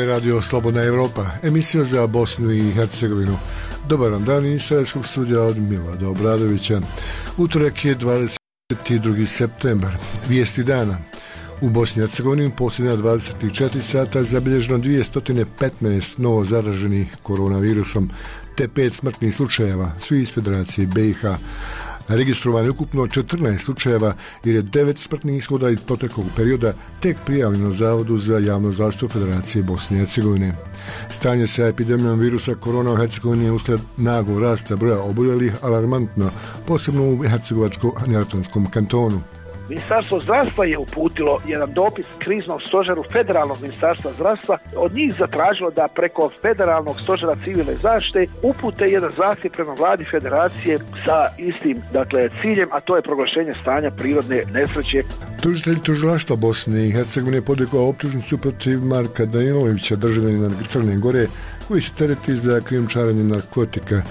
je radio Slobodna Evropa, emisija za Bosnu i Hercegovinu. Dobar vam dan iz Sarajevskog studija od Milada Obradovića. Utorak je 22. septembar. Vijesti dana. U Bosni i Hercegovini posljednja 24 sata zabilježeno 215 novo zaraženih koronavirusom, te 5 smrtnih slučajeva, svi iz Federacije BiH. Registrovano je ukupno 14 slučajeva jer je 9 smrtnih ishoda iz proteklog perioda tek prijavljeno Zavodu za javno zdravstvo Federacije Bosne i Hercegovine. Stanje sa epidemijom virusa korona u Hercegovini je uslijed naglog rasta broja oboljelih alarmantno, posebno u Hercegovačko-neretvanskom kantonu. Ministarstvo zdravstva je uputilo jedan dopis kriznom stožeru Federalnog ministarstva zdravstva. Od njih zatražilo da preko Federalnog stožera civilne zaštite upute jedan zahtjev prema vladi Federacije sa istim ciljem, a to je proglašenje stanja prirodne nesreće. Tužitelj tužilaštva Bosne i Hercegovine podigao optužnicu protiv Marka Danilovića, državljanina Crne Gore, koji se tereti za krijumčarenje narkotika,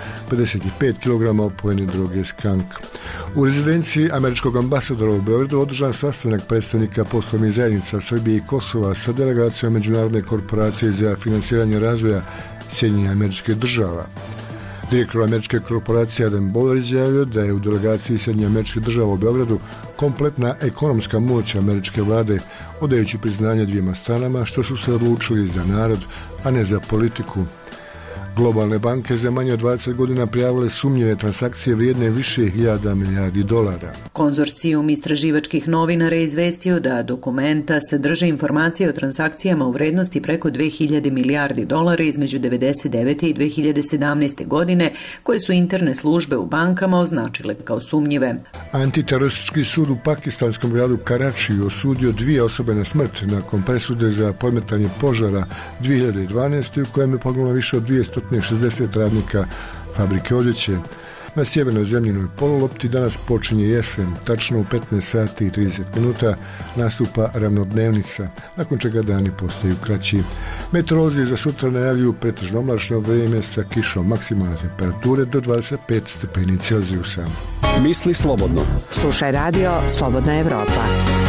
55 kg opojene droge skank. U rezidenciji američkog ambasadora u Beogradu održan sastanak predstavnika poslovnih zajednica Srbije i Kosova sa delegacijom Međunarodne korporacije za finansiranje razvoja Sjedinjenih Američkih Država. Direktor američke korporacije Adam Boller izjavio da je u delegaciji Sjedinjenih Američkih Država u Beogradu kompletna ekonomska moć američke vlade, odajući priznanje dvijema stranama što su se odlučili za narod, a ne za politiku. Globalne banke za manje od 20 godina prijavile sumnjive transakcije vrijedne više hiljada milijardi dolara. Konzorcijum istraživačkih novinara je izvestio da dokumenta sadrže informacije o transakcijama u vrednosti preko 2000 milijardi dolara između 1999. i 2017. godine, koje su interne službe u bankama označile kao sumnjive. Antiteroristički sud u pakistanskom gradu Karačiju osudio 2 osobe na smrt nakon presude za podmetanje požara 2012. u kojem je poginulo više od 260 radnika fabrike odjeće. Na sjevernoj zemljinoj polulopti danas počinje jesen, tačno u 15 sati i 30 minuta nastupa ravnodnevnica, nakon čega dani postaju kraći. Meteorolozi za sutra najavljuju pretežno oblačno vrijeme sa kišom maksimalne temperature do 25 stepeni Celzijusa. Misli slobodno. Slušaj radio Slobodna Evropa.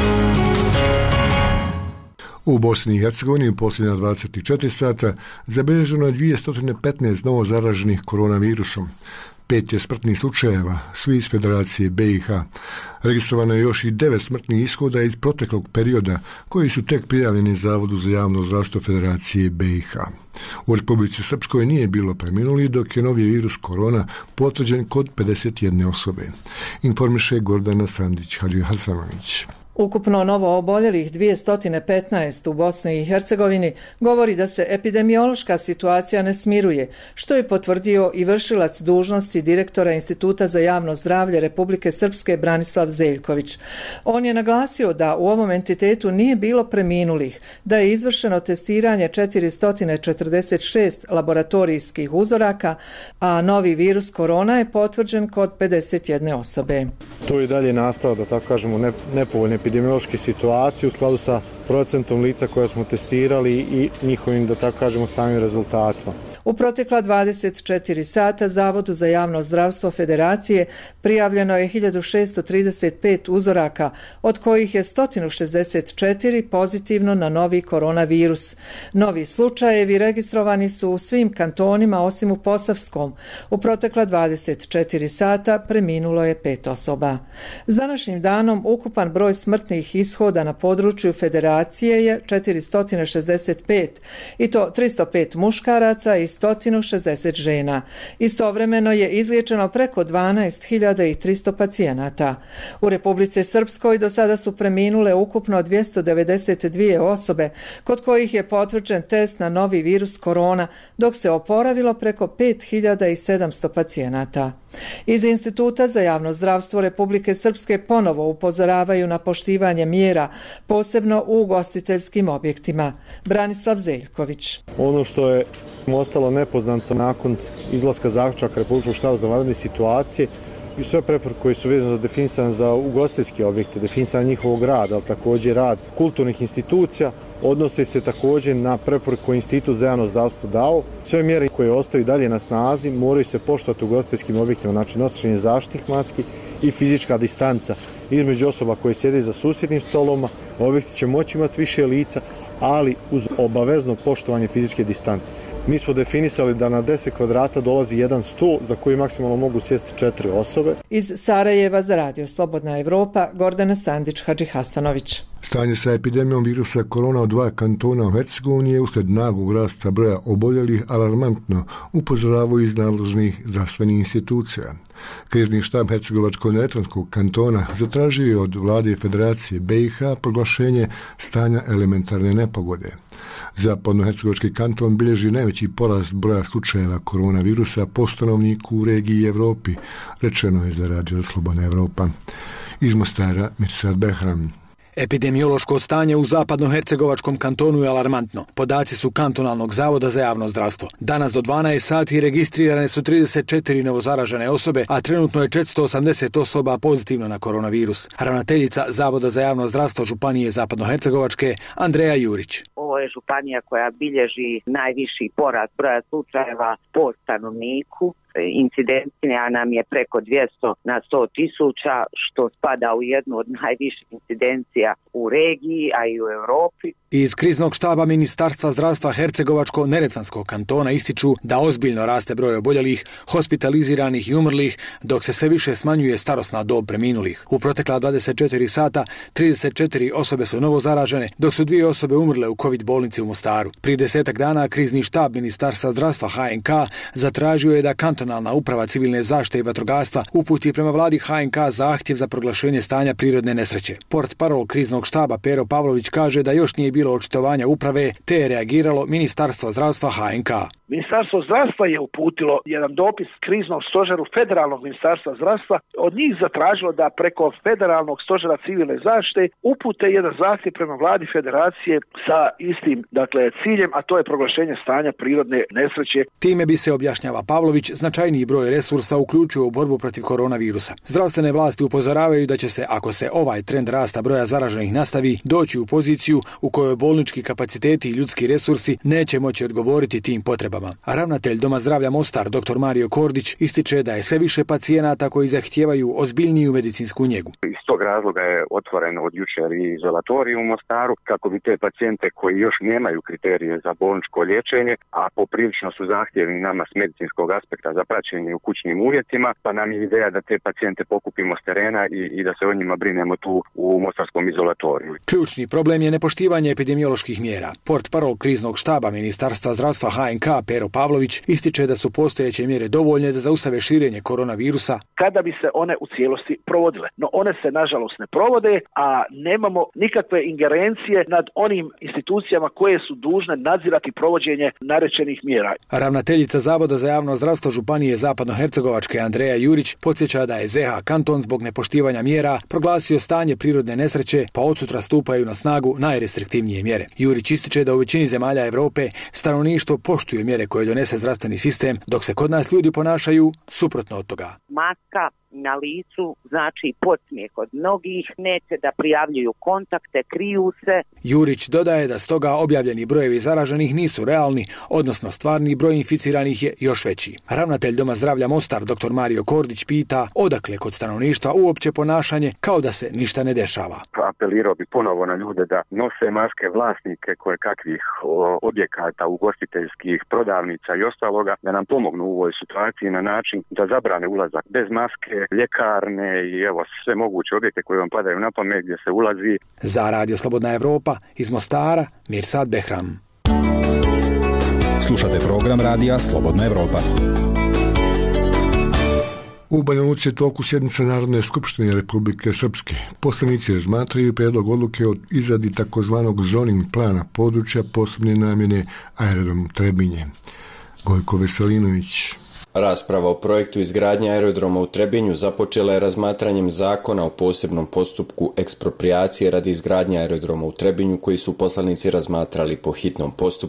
U Bosni i Hercegovini u posljednja 24 sata zabilježeno je 215 novo zaraženih koronavirusom. 5 je smrtnih slučajeva, svi iz Federacije BiH. Registrovano je još i 9 smrtnih ishoda iz proteklog perioda, koji su tek prijavljeni Zavodu za javno zdravstvo Federacije BiH. U Republici Srpskoj nije bilo preminuli, dok je novi virus korona potvrđen kod 51 osobe. Informiše Gordana Sandić-Hadžihasanović. Ukupno novo oboljelih 215 u Bosni i Hercegovini govori da se epidemiološka situacija ne smiruje, što je potvrdio i vršilac dužnosti direktora Instituta za javno zdravlje Republike Srpske Branislav Zeljković. On je naglasio da u ovom entitetu nije bilo preminulih, da je izvršeno testiranje 446 laboratorijskih uzoraka, a novi virus korona je potvrđen kod 51 osobe. To je dalje nastalo, da tako kažemo, nepovoljne epidemiološke situacije u skladu sa procentom lica koja smo testirali i njihovim, da tako kažemo, samim rezultatima. U protekla 24 sata Zavodu za javno zdravstvo Federacije prijavljeno je 1635 uzoraka, od kojih je 164 pozitivno na novi koronavirus. Novi slučajevi registrovani su u svim kantonima osim u Posavskom. U protekla 24 sata preminulo je 5 osoba. S današnjim danom ukupan broj smrtnih ishoda na području Federacije je 465 i to 305 muškaraca i 160 žena. Istovremeno je izliječeno preko 12.300 pacijenata. U Republici Srpskoj do sada su preminule ukupno 292 osobe, kod kojih je potvrđen test na novi virus korona, dok se oporavilo preko 5.700 pacijenata. Iz Instituta za javno zdravstvo Republike Srpske ponovo upozoravaju na poštivanje mjera, posebno u ugostiteljskim objektima. Branislav Zeljković. Ono što je ostalo nepoznanica nakon izlaska zaključaka Republičkog štaba za vanredne situacije i sve preporuke koje su vezane za definisane za ugostiteljske objekte, definisanje njihovog rada, ali također rad kulturnih institucija, odnose se također na preporuke koje Institut za javno zdravstvo dao. Sve mjere koje ostaju dalje na snazi moraju se poštovati u ugostiteljskim objektima, znači nošenje zaštitnih maski i fizička distanca između osoba koje sjede za susjednim stoloma. Objekti će moći imati više lica, ali uz obavezno poštovanje fizičke distance. Mi smo definisali da na 10 kvadrata dolazi jedan stol za koji maksimalno mogu sjesti 4 osobe. Iz Sarajeva za Radio Slobodna Evropa, Gordana Sandić-Hadžihasanović. Stanje sa epidemijom virusa korona u 2 kantona u Hercegovini je uslijed naglog rasta broja oboljelih alarmantno, upozoravaju iz nadležnih zdravstvenih institucija. Krizni štab Hercegovačko-neretvanskog kantona zatražio je od vlade Federacije BiH proglašenje stanja elementarne nepogode. Zapadnohercegovački kanton bilježi najveći porast broja slučajeva koronavirusa po stanovniku u regiji i Evropi, rečeno je za Radio Slobodna Evropa. Iz Mostara, Mirsad Behram. Epidemiološko stanje u zapadnohercegovačkom kantonu je alarmantno. Podaci su kantonalnog zavoda za javno zdravstvo. Danas do 12 sati registrirane su 34 novozaražene osobe, a trenutno je 480 osoba pozitivno na koronavirus. Ravnateljica Zavoda za javno zdravstvo Županije zapadnohercegovačke Andreja Jurić. Ovo je županija koja bilježi najviši porast broja slučajeva po stanovniku. Incidencija nam je preko 200 na 100 tisuća, što spada u jednu od najviših incidencija u regiji, a i u Europi. Iz kriznog štaba Ministarstva zdravstva Hercegovačko-neretvanskog kantona ističu da ozbiljno raste broj oboljelih, hospitaliziranih i umrlih, dok se sve više smanjuje starosna dob preminulih. U protekla 24 sata 34 osobe su novo zaražene, dok su 2 osobe umrle u COVID bolnici u Mostaru. Prije 10 dana krizni štab Ministarstva zdravstva HNK zatražio je da kantonalna uprava civilne zaštite i vatrogastva uputi prema vladi HNK zahtjev za proglašenje stanja prirodne nesreće. Portparol kriznog štaba Pero Pavlović kaže da još nije bilo očitovanja uprave, te je reagiralo Ministarstvo zdravstva HNK. Ministarstvo zdravstva je uputilo jedan dopis kriznom stožeru Federalnog ministarstva zdravstva. Od njih zatražilo da preko Federalnog stožera civilne zaštite upute jedan zahtjev prema vladi Federacije sa istim ciljem, a to je proglašenje stanja prirodne nesreće. Time bi se, objašnjava Pavlović, značajniji broj resursa uključio u borbu protiv koronavirusa. Zdravstvene vlasti upozoravaju da će se, ako se ovaj trend rasta broja zaraženih nastavi, doći u poziciju u kojoj bolnički kapaciteti i ljudski resursi neće moći odgovoriti tim potrebama. A ravnatelj Doma zdravlja Mostar, dr. Mario Kordić, ističe da je sve više pacijenata koji zahtijevaju ozbiljniju medicinsku njegu. Iz tog razloga je otvoren od jučer i izolatorij u Mostaru, kako bi te pacijente koji još nemaju kriterije za bolničko liječenje, a poprilično su zahtjevni nama s medicinskog aspekta za praćenje u kućnim uvjetima, pa nam je ideja da te pacijente pokupimo s terena i da se o njima brinemo tu u mostarskom izolatoriju. Ključni problem je nepoštivanje epidemioloških mjera. Portparol kriznog štaba Ministarstva zdravstva HNK Pero Pavlović ističe da su postojeće mjere dovoljne da zaustave širenje koronavirusa kada bi se one u cijelosti provodile. No one se nažalost ne provode, a nemamo nikakve ingerencije nad onim institucijama koje su dužne nadzirati provođenje narečenih mjera. Ravnateljica Zavoda za javno zdravstvo Županije zapadnohercegovačke Andreja Jurić podsjeća da je ZH kanton zbog nepoštivanja mjera proglasio stanje prirodne nesreće, pa od sutra stupaju na snagu najrestriktivnije mjere. Jurić ističe da u većini zemalja Europe stanovništvo poštuje mjere koje donese zdravstveni sistem, dok se kod nas ljudi ponašaju suprotno od toga. Maska na licu znači podsmijeh od mnogih, neće da prijavljuju kontakte, kriju se. Jurić dodaje da stoga objavljeni brojevi zaraženih nisu realni, odnosno stvarni broj inficiranih je još veći. Ravnatelj Doma zdravlja Mostar, dr. Mario Kordić, pita odakle kod stanovništva uopće ponašanje kao da se ništa ne dešava. Apelirao bi ponovo na ljude da nose maske, vlasnike koje kakvih objekata, ugostiteljskih, prodavnica i ostaloga, da nam pomognu u ovoj situaciji na način da zabrane ulazak bez maske, ljekarne i sve moguće objekte koje vam padaju na pamet gdje se ulazi. Za Radio Slobodna Evropa iz Mostara, Mirsad Behram. Slušate program Radija Slobodna Evropa. U Banja Luci je toku sjednica Narodne skupštine Republike Srpske. Poslanici razmatraju prijedlog odluke o izradi takozvanog zoning plana područja posebne namjene aerodrom Trebinje. Gojko Veselinović. Rasprava o projektu izgradnje aerodroma u Trebinju započela je razmatranjem zakona o posebnom postupku eksproprijacije radi izgradnje aerodroma u Trebinju koji su poslanici razmatrali po hitnom postupku,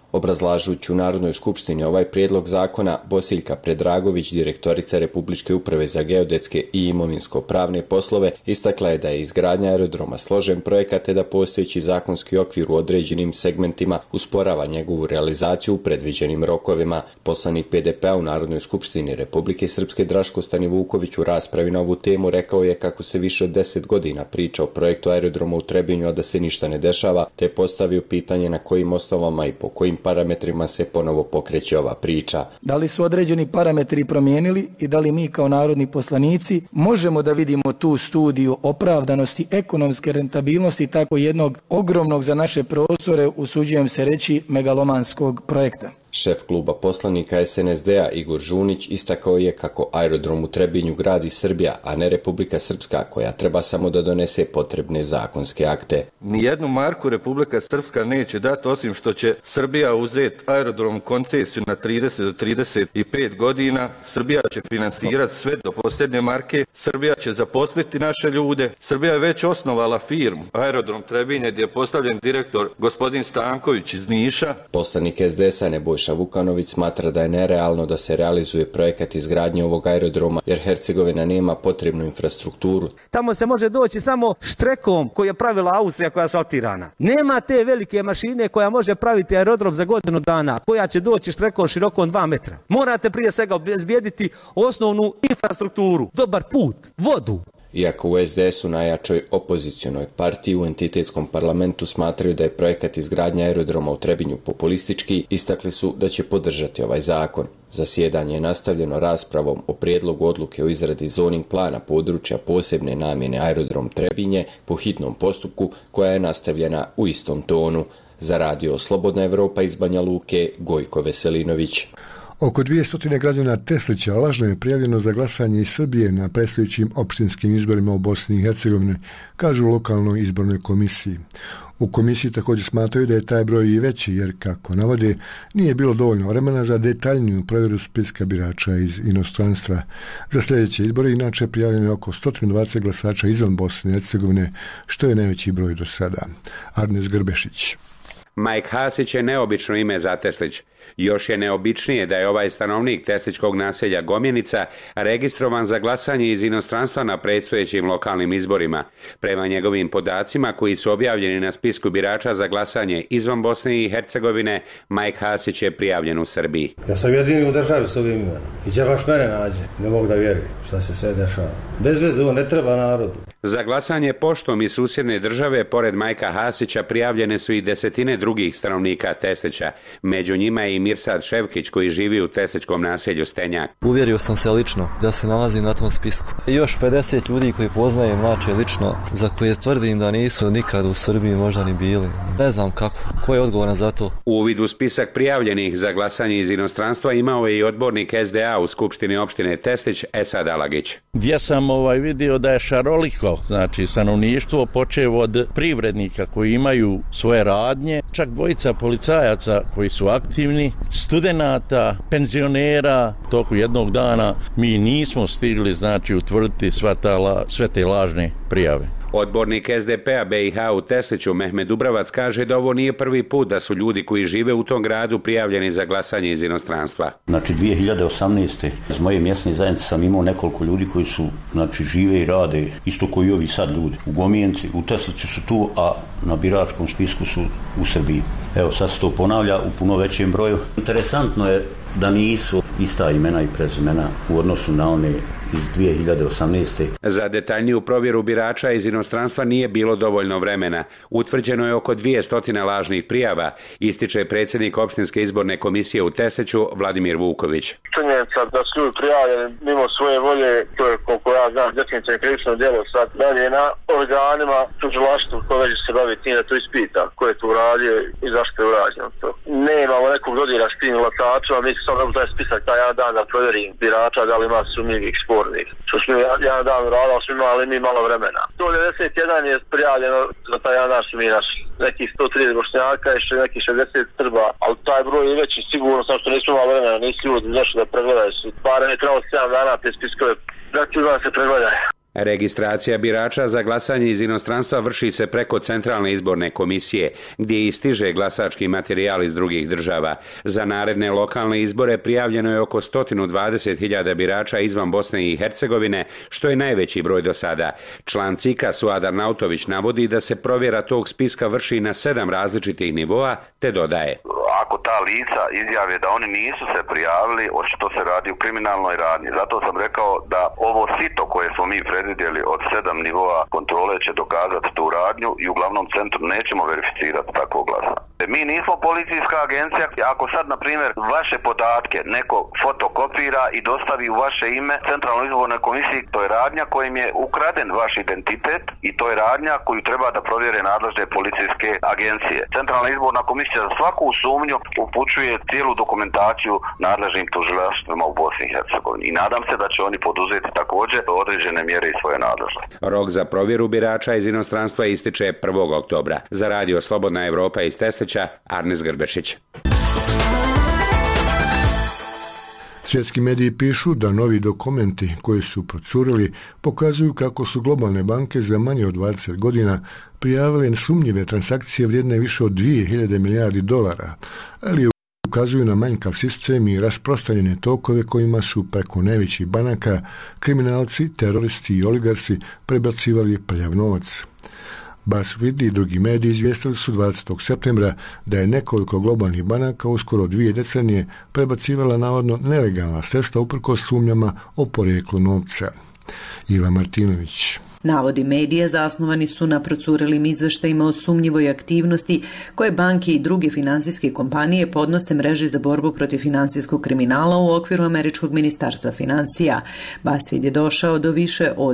Obrazlažući u Narodnoj skupštini ovaj prijedlog zakona, Bosiljka Predragović, direktorica Republičke uprave za geodetske i imovinsko-pravne poslove, istakla je da je izgradnja aerodroma složen projekat te da postojeći zakonski okvir u određenim segmentima usporava njegovu realizaciju u predviđenim rokovima. Poslanik PDP-a u Narodnoj skupštini Republike Srpske Draško Stanivuković u raspravi na ovu temu rekao je kako se više od 10 godina priča o projektu aerodroma u Trebinju, a da se ništa ne dešava, te postavio pitanje na kojim osnovama i po kojim parametrima se ponovo pokreće ova priča. Da li su određeni parametri promijenili i da li mi kao narodni poslanici možemo da vidimo tu studiju opravdanosti ekonomske rentabilnosti tako jednog ogromnog za naše prostore, usuđujem se reći, megalomanskog projekta. Šef kluba poslanika SNSD-a Igor Žunić istakao je kako aerodrom u Trebinju gradi Srbija, a ne Republika Srpska, koja treba samo da donese potrebne zakonske akte. Nijednu marku Republika Srpska neće dati, osim što će Srbija uzeti aerodrom koncesiju na 30 do 35 godina. Srbija će finansirati sve do posljednje marke. Srbija će zaposliti naše ljude. Srbija je već osnovala firmu Aerodrom Trebinje, gdje je postavljen direktor gospodin Stanković iz Niša. Poslanik SDS-a Nebojša Vukanović smatra da je nerealno da se realizuje projekat izgradnje ovog aerodroma, jer Hercegovina nema potrebnu infrastrukturu. Tamo se može doći samo štrekom koji je pravila Austrija, koja je asfaltirana. Nema te velike mašine koja može praviti aerodrom za godinu dana, koja će doći štrekom širokom 2 metra. Morate prije svega obezbijediti osnovnu infrastrukturu, dobar put, vodu. Iako u SDS-u, najjačoj opozicionoj partiji u entitetskom parlamentu, smatraju da je projekat izgradnja aerodroma u Trebinju populistički, istakli su da će podržati ovaj zakon. Zasjedanje je nastavljeno raspravom o prijedlogu odluke o izradi zoning plana područja posebne namjene aerodrom Trebinje po hitnom postupku, koja je nastavljena u istom tonu. Za radio Slobodna Evropa iz Banja Luke, Gojko Veselinović. Oko 200 građana Teslića lažno je prijavljeno za glasanje iz Srbije na predstojećim opštinskim izborima u Bosni i Hercegovini, kažu u lokalnoj izbornoj komisiji. U komisiji također smatraju da je taj broj i veći, jer, kako navode, nije bilo dovoljno vremena za detaljniju provjeru spiska birača iz inostranstva. Za sljedeće izbore inače prijavljeno je oko 120 glasača izvan Bosne i Hercegovine, što je najveći broj do sada. Arnes Grbešić. Mike Hasić je neobično ime za Teslić. Još je neobičnije da je ovaj stanovnik tesličkog naselja Gomjenica registrovan za glasanje iz inostranstva na predstojećim lokalnim izborima. Prema njegovim podacima, koji su objavljeni na spisku birača za glasanje izvan Bosne i Hercegovine, Mike Hasić je prijavljen u Srbiji. Ja sam jedini u državi s ovim imenom. I će baš mene nađe. Ne mogu da vjerujem šta se sve dešava. Bez veze, ovo ne treba narodu. Za glasanje poštom iz susjedne države, pored Majka Hasića, prijavljene su i desetine drugih stanovnika Teslića. Među njima je i Mirsad Ševkić, koji živi u tesličkom naselju Stenjak. Uvjerio sam se lično da se nalazim na tom spisku. I još 50 ljudi koji poznajem mlače lično, za koje tvrdim da nisu nikad u Srbiji možda ni bili. Ne znam kako. Ko je odgovoran za to? Uvid u spisak prijavljenih za glasanje iz inostranstva imao je i odbornik SDA u Skupštini opštine Teslić, Esad Alagić. Gdje sam vidio da je šaroliko, znači stanovništvo, počev od privrednika koji imaju svoje radnje, čak dvojica policajaca koji su aktivni, studenata, penzionera. Toku jednog dana mi nismo stigli, znači, utvrditi sve te lažne prijave. Odbornik SDP-a BiH u Tesliću Mehmed Dubravac kaže da ovo nije prvi put da su ljudi koji žive u tom gradu prijavljeni za glasanje iz inostranstva. Znači 2018. iz moje mjesne zajednice sam imao nekoliko ljudi koji su, znači, žive i rade isto koji ovi sad ljudi. U Gomijenci, u Tesliću su tu, a na biračkom spisku su u Srbiji. Evo, sad se to ponavlja u puno većem broju. Interesantno je da nisu ista imena i prezimena u odnosu na one iz 2018. Za detaljniju provjeru birača iz inostranstva nije bilo dovoljno vremena. Utvrđeno je oko 200 lažnih prijava, ističe predsjednik opštinske izborne komisije u Tesliću Vladimir Vuković. Činjenica da su ljudi prijavljeni mimo svoje volje, to je, koliko ja znam, definitivno krivično djelo. Sad dalje na organima tužilaštvu koje već se bavi tim da to ispita ko je to uradio i zašto je urađeno to. Nemamo nekog dodira s tim glasačima, mi se sad taj spisak taj jedan dan da provjerim birača da li ima sumnjivih spornih. Što smo jedan dan uradili, smo imali mi malo vremena. 191 je prijavljeno za taj jedan dan su mi naši. Nekih 130 Bošnjaka, još nekih 60 Srba, ali taj broj je veći, sigurno sam što nismo imali vremena, nisu ljudi zašto da pregledaju. Barem je trebalo 7 dana te spiskove da se pregledaju. Registracija birača za glasanje iz inostranstva vrši se preko Centralne izborne komisije, gdje i stiže glasački materijal iz drugih država. Za naredne lokalne izbore prijavljeno je oko 120.000 birača izvan Bosne i Hercegovine, što je najveći broj do sada. Član CIK-a Suadar Nautović navodi da se provjera tog spiska vrši na 7 različitih nivoa, te dodaje: ako ta lica izjave da oni nisu se prijavili, očito se radi u kriminalnoj radnji. Zato sam rekao da ovo sito koje smo mi predvidjeli od 7 nivoa kontrole će dokazati tu radnju i u glavnom centru nećemo verificirati takvo glasa. Mi nismo policijska agencija. Ako sad, na primjer, vaše podatke neko fotokopira i dostavi u vaše ime Centralnoj izbornoj komisiji, to je radnja kojim je ukraden vaš identitet i to je radnja koju treba da provjere nadležne policijske agencije. Centralna izborna komisija za svaku sumnju upućuje cijelu dokumentaciju nadležnim tužilaštvima u Bosni i Hercegovini i nadam se da će oni poduzeti također određene mjere iz svoje nadležnosti. Rok za provjeru birača iz inostranstva ističe 1. oktobra. Za Radio Slobodna Evropa iz Teslića, Arnes Grbešić. Svjetski mediji pišu da novi dokumenti koji su procurili pokazuju kako su globalne banke za manje od 20 godina prijavile nesumnjive transakcije vrijedne više od 2000 milijardi dolara, ali ukazuju na manjkav sistem i rasprostranjene tokove kojima su preko najvećih banaka kriminalci, teroristi i oligarsi prebacivali prljav novac. BuzzFeed i drugi mediji izvijestili su 20. septembra da je nekoliko globalnih banaka uskoro 2 decenije prebacivala navodno nelegalna sredstva uprkos sumnjama o porijeklu novca. Iva Martinović. Navodi medija zasnovani su na procurilim izveštajima o sumnjivoj aktivnosti koje banke i druge finansijske kompanije podnose mreži za borbu protiv finansijskog kriminala u okviru Američkog ministarstva finansija. BuzzFeed je došao do više od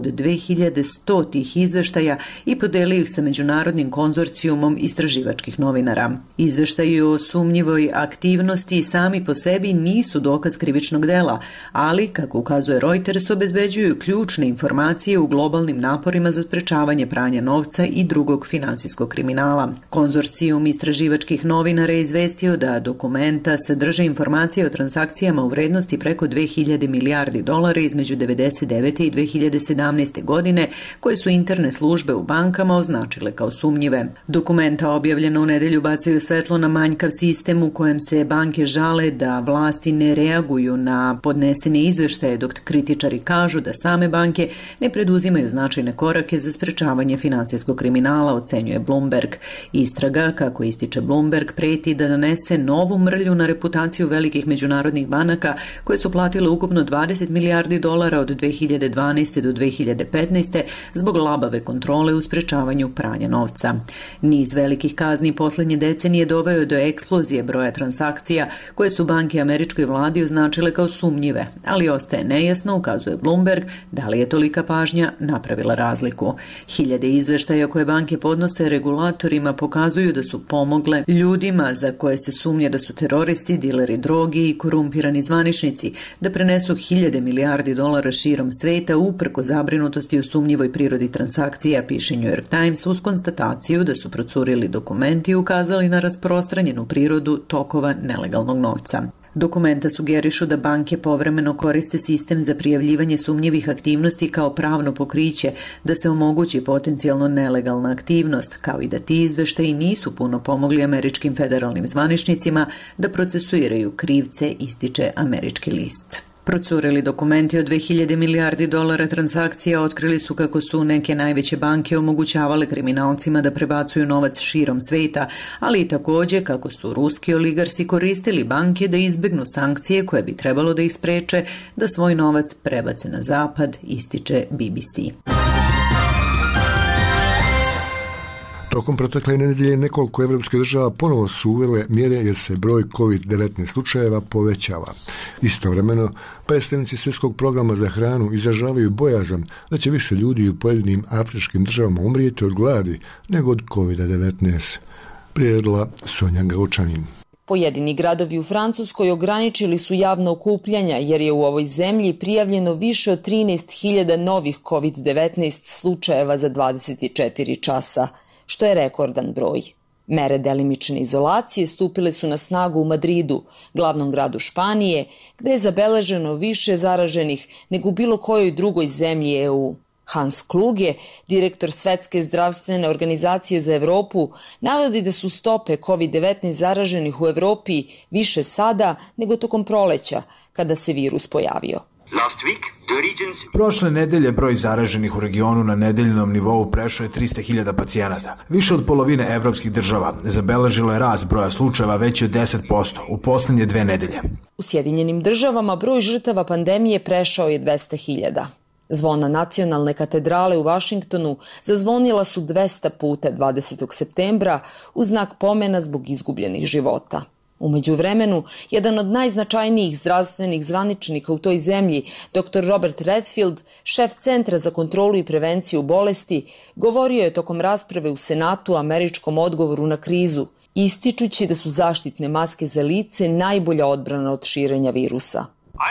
2100 tih izveštaja i podelio ih sa međunarodnim konzorcijumom istraživačkih novinara. Izveštaji o sumnjivoj aktivnosti sami po sebi nisu dokaz krivičnog dela, ali, kako ukazuje Reuters, obezbeđuju ključne informacije u globalnim naporima za sprečavanje pranja novca i drugog finansijskog kriminala. Konzorcijum istraživačkih novinara je izvestio da dokumenta sadrže informacije o transakcijama u vrednosti preko 2000 milijardi dolara između 1999. i 2017. godine, koje su interne službe u bankama označile kao sumnjive. Dokumenta objavljena u nedelju bacaju svetlo na manjkav sistem u kojem se banke žale da vlasti ne reaguju na podnesene izveštaje, dok kritičari kažu da same banke ne preduzimaju značajne korake za sprečavanje finansijskog kriminala, ocenjuje Bloomberg. Istraga, kako ističe Bloomberg, preti da donese novu mrlju na reputaciju velikih međunarodnih banaka koje su platile ukupno 20 milijardi dolara od 2012. do 2015. zbog labave kontrole u sprečavanju pranja novca. Niz velikih kazni poslednje decenije doveo do eksplozije broja transakcija koje su banke američkoj vladi označile kao sumnjive, ali ostaje nejasno, ukazuje Bloomberg, da li je tolika pažnja napravila razliku. Hiljade izveštaja koje banke podnose regulatorima pokazuju da su pomogle ljudima za koje se sumnja da su teroristi, dileri droge i korumpirani zvaničnici da prenesu hiljade milijardi dolara širom sveta uprko zabrinutosti o sumnjivoj prirodi transakcija, piše New York Times, uz konstataciju da su procurili dokumenti i ukazali na rasprostranjenu prirodu tokova nelegalnog novca. Dokumenta sugerišu da banke povremeno koriste sistem za prijavljivanje sumnjivih aktivnosti kao pravno pokriće, da se omogući potencijalno nelegalna aktivnost, kao i da ti izveštaji nisu puno pomogli američkim federalnim zvaničnicima da procesuiraju krivce, ističe američki list. Procurili dokumenti od 2000 milijardi dolara transakcija otkrili su kako su neke najveće banke omogućavale kriminalcima da prebacuju novac širom sveta, ali i također kako su ruski oligarsi koristili banke da izbegnu sankcije koje bi trebalo da ih spreče da svoj novac prebace na zapad, ističe BBC. Tokom protekle nedelje nekoliko evropskih država ponovo su uvele mjere jer se broj COVID-19 slučajeva povećava. Istovremeno, predstavnici svjetskog programa za hranu izražavaju bojazan da će više ljudi u pojedinim afričkim državama umrijeti od gladi nego od COVID-19. Priredila Sonja Gaučanin. Pojedini gradovi u Francuskoj ograničili su javna okupljanja jer je u ovoj zemlji prijavljeno više od 13.000 novih COVID-19 slučajeva za 24 časa, što je rekordan broj. Mere delimične izolacije stupile su na snagu u Madridu, glavnom gradu Španije, gde je zabeleženo više zaraženih nego u bilo kojoj drugoj zemlji EU. Hans Kluge, direktor Svetske zdravstvene organizacije za Evropu, navodi da su stope COVID-19 zaraženih u Evropi više sada nego tokom proleća, kada se virus pojavio. Prošle nedelje broj zaraženih u regionu na nedeljnom nivou prešao je 300.000 pacijenata. Više od polovine evropskih država zabeležilo je rast broja slučajeva veći od 10% u posljednje 2 nedelje. U Sjedinjenim državama broj žrtava pandemije prešao je 200.000. Zvona nacionalne katedrale u Vašingtonu zazvonila su 200 puta 20. septembra u znak pomena zbog izgubljenih života. U međuvremenu, jedan od najznačajnijih zdravstvenih zvaničnika u toj zemlji, dr. Robert Redfield, šef Centra za kontrolu i prevenciju bolesti, govorio je tokom rasprave u Senatu o američkom odgovoru na krizu, ističući da su zaštitne maske za lice najbolja odbrana od širenja virusa.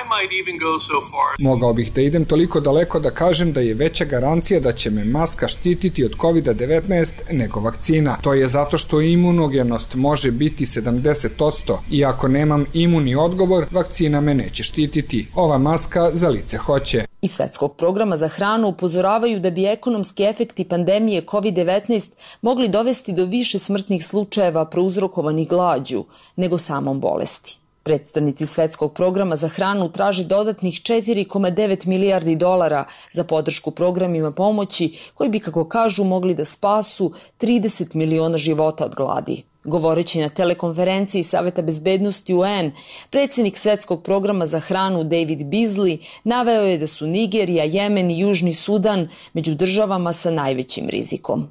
Mogao bih da idem toliko daleko da kažem da je veća garancija da će me maska štititi od COVID-19 nego vakcina. To je zato što imunogenost može biti 70%. I ako nemam imunni odgovor, vakcina me neće štititi. Ova maska za lice hoće. Iz Svetskog programa za hranu upozoravaju da bi ekonomski efekti pandemije COVID-19 mogli dovesti do više smrtnih slučajeva prouzrokovanih glađu nego samom bolesti. Predstavnici Svetskog programa za hranu traže dodatnih 4,9 milijardi dolara za podršku programima pomoći koji bi, kako kažu, mogli da spasu 30 miliona života od gladi. Govoreći na telekonferenciji Saveta bezbednosti UN, predsjednik Svetskog programa za hranu David Beasley naveo je da su Nigerija, Jemen i Južni Sudan među državama sa najvećim rizikom.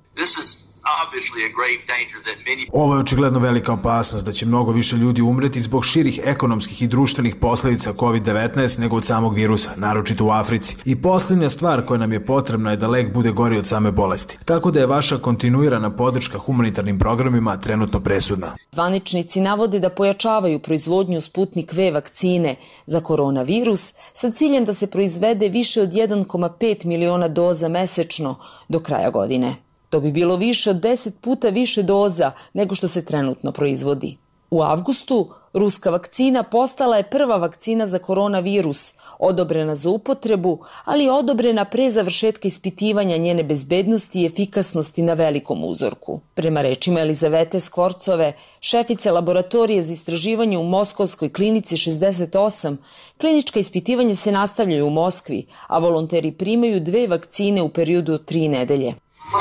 Ovo je očigledno velika opasnost da će mnogo više ljudi umreti zbog širih ekonomskih i društvenih posljedica COVID-19 nego od samog virusa, naročito u Africi. I posljednja stvar koja nam je potrebna je da lek bude gori od same bolesti. Tako da je vaša kontinuirana podrška humanitarnim programima trenutno presudna. Zvaničnici navode da pojačavaju proizvodnju Sputnik V vakcine za koronavirus sa ciljem da se proizvede više od 1,5 miliona doza mesečno do kraja godine. To bi bilo više od 10 puta više doza nego što se trenutno proizvodi. U avgustu ruska vakcina postala je prva vakcina za koronavirus, odobrena za upotrebu, ali je odobrena pre završetka ispitivanja njene bezbednosti i efikasnosti na velikom uzorku. Prema rečima Elizavete Skvorcove, šefice laboratorije za istraživanje u Moskovskoj klinici 68, klinička ispitivanja se nastavljaju u Moskvi, a volonteri primaju 2 vakcine u periodu od 3 nedelje.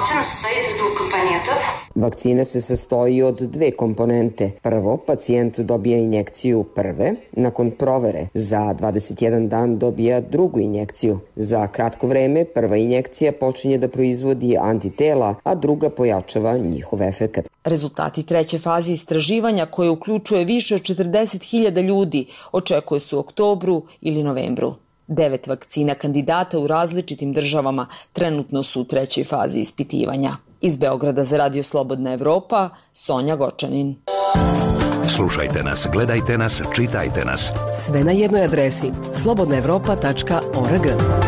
Vakcina se sastoji od 2 komponente. Prvo, pacijent dobija injekciju prve, nakon provere za 21 dan dobija drugu injekciju. Za kratko vreme prva injekcija počinje da proizvodi antitela, a druga pojačava njihov efekat. Rezultati 3. faze istraživanja, koje uključuje više od 40.000 ljudi, očekuje se u oktobru ili novembru. 9 vakcina kandidata u različitim državama trenutno su u 3. fazi ispitivanja. Iz Beograda za Radio Slobodna Evropa, Sonja Gočanin. Slušajte nas, gledajte nas, čitajte nas. Sve na jednoj adresi slobodnaevropa.org.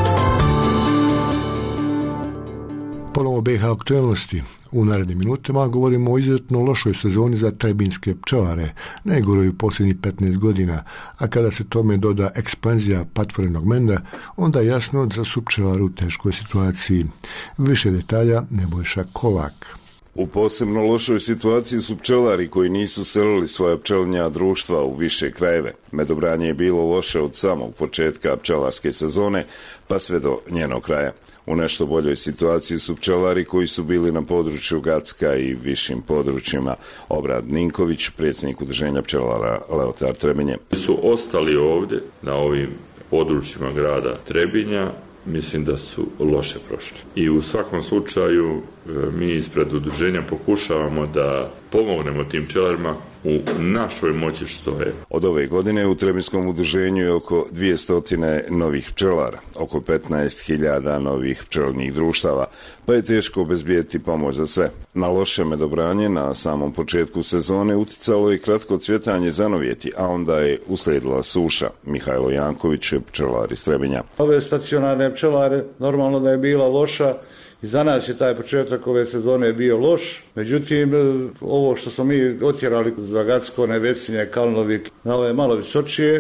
Ponovo BiH aktualnosti. U narednim minutima govorimo o izuzetno lošoj sezoni za trebinjske pčelare, najgoroj u posljednjih 15 godina, a kada se tome doda ekspanzija patvorenog menda, onda je jasno da su pčelari u teškoj situaciji. Više detalja Nebojša Kolak. U posebno lošoj situaciji su pčelari koji nisu selili svoja pčelinja društva u više krajeve. Medobranje je bilo loše od samog početka pčelarske sezone pa sve do njenog kraja. U nešto boljoj situaciji su pčelari koji su bili na području Gacka i višim područjima. Obrad Ninković, predsjednik udruženja pčelara Leotar Trebinje. Su ostali ovdje na ovim područjima grada Trebinja, mislim da su loše prošli. I u svakom slučaju mi ispred udruženja pokušavamo da pomognemo tim pčelarima u našoj moći što je. Od ove godine u Trebinskom udruženju je oko 200 novih pčelara, oko 15.000 novih pčelnih društava, pa je teško obezbijeti pomoć za sve. Na loše medobranje na samom početku sezone uticalo je kratko cvjetanje zanovjeti, a onda je uslijedila suša. Mihajlo Janković je pčelar iz Trebinja. Ove stacionarne pčelare normalno da je bila loša. I za nas je taj početak ove sezone bio loš, međutim ovo što smo mi otjerali za Gacko, Nevesinje, Kalnovik, na ove malo visočije,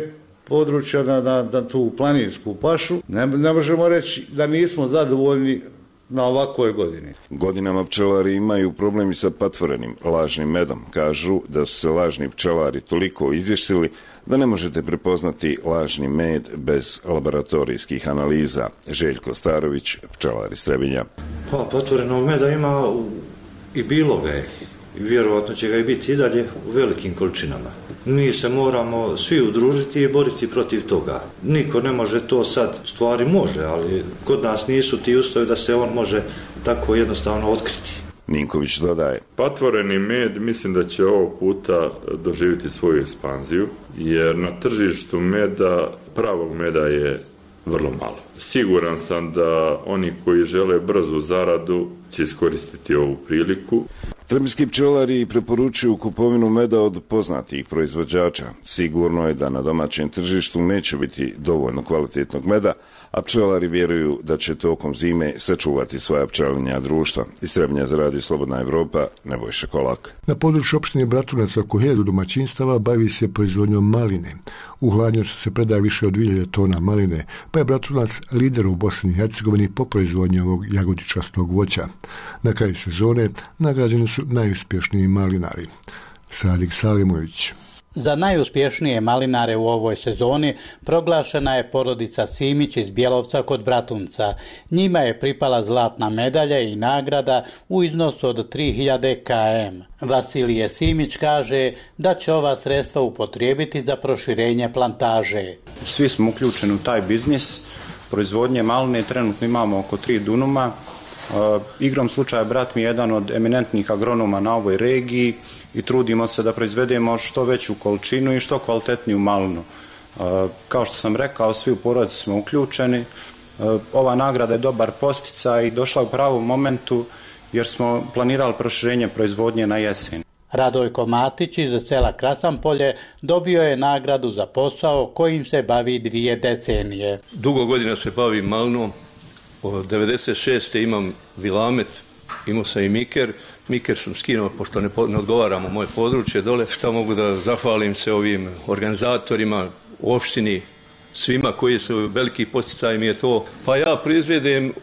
područja na tu planinsku pašu. Ne možemo reći da nismo zadovoljni na ovakvoj godini. Godinama pčelari imaju problemi sa patvorenim lažnim medom. Kažu da su se lažni pčelari toliko izvještili da ne možete prepoznati lažni med bez laboratorijskih analiza. Željko Starović, pčelar iz Trebinja. Pa, patvorenog meda ima i bilo ga je. I vjerovatno će ga i biti i dalje u velikim količinama. Mi se moramo svi udružiti i boriti protiv toga. Niko ne može to sad, stvari može, ali kod nas nisu ti uslovi da se on može tako jednostavno otkriti. Ninković dodaje. Patvoreni med mislim da će ovog puta doživjeti svoju ekspanziju, jer na tržištu meda, pravog meda je vrlo malo. Siguran sam da oni koji žele brzu zaradu će iskoristiti ovu priliku. Trebinski pčelari preporučuju kupovinu meda od poznatih proizvođača. Sigurno je da na domaćem tržištu neće biti dovoljno kvalitetnog meda, a pčelari vjeruju da će tokom zime sačuvati svoja pčelinja društva. Iz Trebinja za Radio Slobodna Evropa, Nebojša Kolak. Na području opštine Bratunac oko 1000 domaćinstava bavi se proizvodnjom maline. U hladnjaču se predaje više od 2000 tona maline, pa je Bratunac lider u Bosni i Hercegovini po proizvodnji ovog jagodičastog voća. Na kraju sezone nagrađeni su najuspješniji malinari. Sadik Salimović. Za najuspješnije malinare u ovoj sezoni proglašena je porodica Simić iz Bjelovca kod Bratunca. Njima je pripala zlatna medalja i nagrada u iznosu od 3000 km. Vasilije Simić kaže da će ova sredstva upotrijebiti za proširenje plantaže. Svi smo uključeni u taj biznis. Proizvodnje maline trenutno imamo oko 3 dunuma. Igrom slučaja brat mi je jedan od eminentnih agronoma na ovoj regiji i trudimo se da proizvedemo što veću količinu i što kvalitetniju malinu. Kao što sam rekao, svi u porodici smo uključeni. Ova nagrada je dobar posticaj i došla u pravom momentu jer smo planirali proširenje proizvodnje na jesen. Radojko Matić iz sela Krasanpolje dobio je nagradu za posao kojim se bavi 2 decenije. Dugo godina se bavim malinom. Od 96. imam vilamet, imao sam i miker. Miker sam skinuo, pošto ne odgovaramo moje područje dole. Šta mogu da zahvalim se ovim organizatorima, opštini, svima koji su veliki podsticaj mi je to. Pa ja proizvedem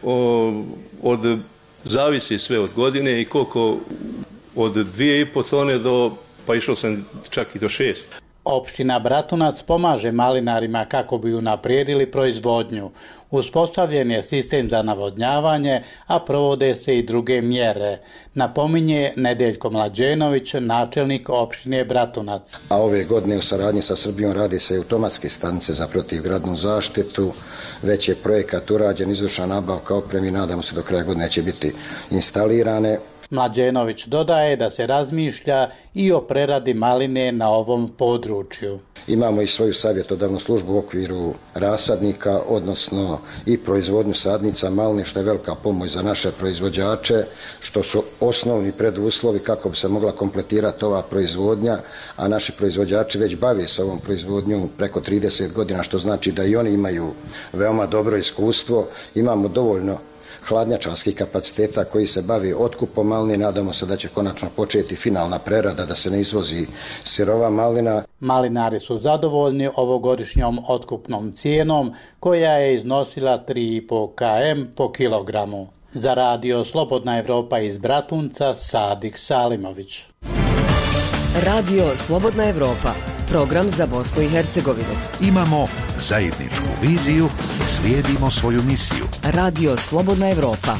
zavisi sve od godine i koliko od 2,5 tone pa išao sam čak i do 6. Opština Bratunac pomaže malinarima kako bi unaprijedili proizvodnju. Uspostavljen je sistem za navodnjavanje, a provode se i druge mjere. Napominje Nedeljko Mlađenović, načelnik opštine Bratunac. A ove godine u saradnji sa Srbijom radi se i automatske stanice za protivgradnu zaštitu. Već je projekat urađen, izvršena nabavka opreme i nadamo se do kraja godine će biti instalirane. Mlađenović dodaje da se razmišlja i o preradi maline na ovom području. Imamo i svoju savjetodavnu službu u okviru rasadnika, odnosno i proizvodnju sadnica maline, što je velika pomoć za naše proizvođače, što su osnovni preduslovi kako bi se mogla kompletirati ova proizvodnja, a naši proizvođači već bave se ovom proizvodnjom preko 30 godina, što znači da i oni imaju veoma dobro iskustvo. Imamo dovoljno hladnjačarskih kapaciteta koji se bavi otkupom maline. Nadamo se da će konačno početi finalna prerada, da se ne izvozi sirova malina. Malinari su zadovoljni ovogodišnjom otkupnom cijenom koja je iznosila 3,5 km po kilogramu. Za Radio Slobodna Evropa iz Bratunca, Sadik Salimović. Radio Slobodna Evropa, program za Bosnu i Hercegovinu. Imamo zajedničku viziju i slijedimo svoju misiju. Radio Slobodna Evropa.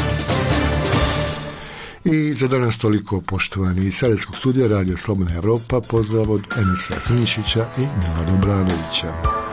I za danas toliko, poštovani iz Sarajevskog studija Radio Slobodna Evropa. Pozdrav od Enisa Hinišića i Milana Obranovića.